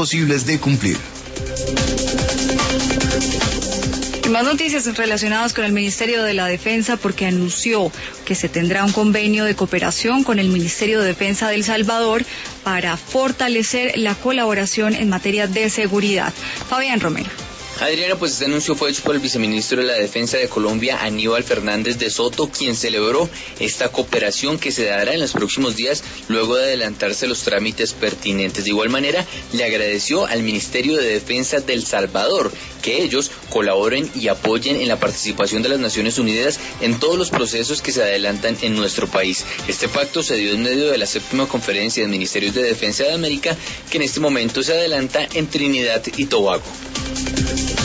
imposibles de cumplir. Más noticias relacionadas con el Ministerio de la Defensa, porque anunció que se tendrá un convenio de cooperación con el Ministerio de Defensa de El Salvador para fortalecer la colaboración en materia de seguridad. Fabián Romero. Adriana, pues este anuncio fue hecho por el viceministro de la Defensa de Colombia, Aníbal Fernández de Soto, quien celebró esta cooperación que se dará en los próximos días luego de adelantarse los trámites pertinentes. De igual manera, le agradeció al Ministerio de Defensa de El Salvador que ellos colaboren y apoyen en la participación de las Naciones Unidas en todos los procesos que se adelantan en nuestro país. Este pacto se dio en medio de la 7ª Conferencia de Ministerios de Defensa de América, que en este momento se adelanta en Trinidad y Tobago.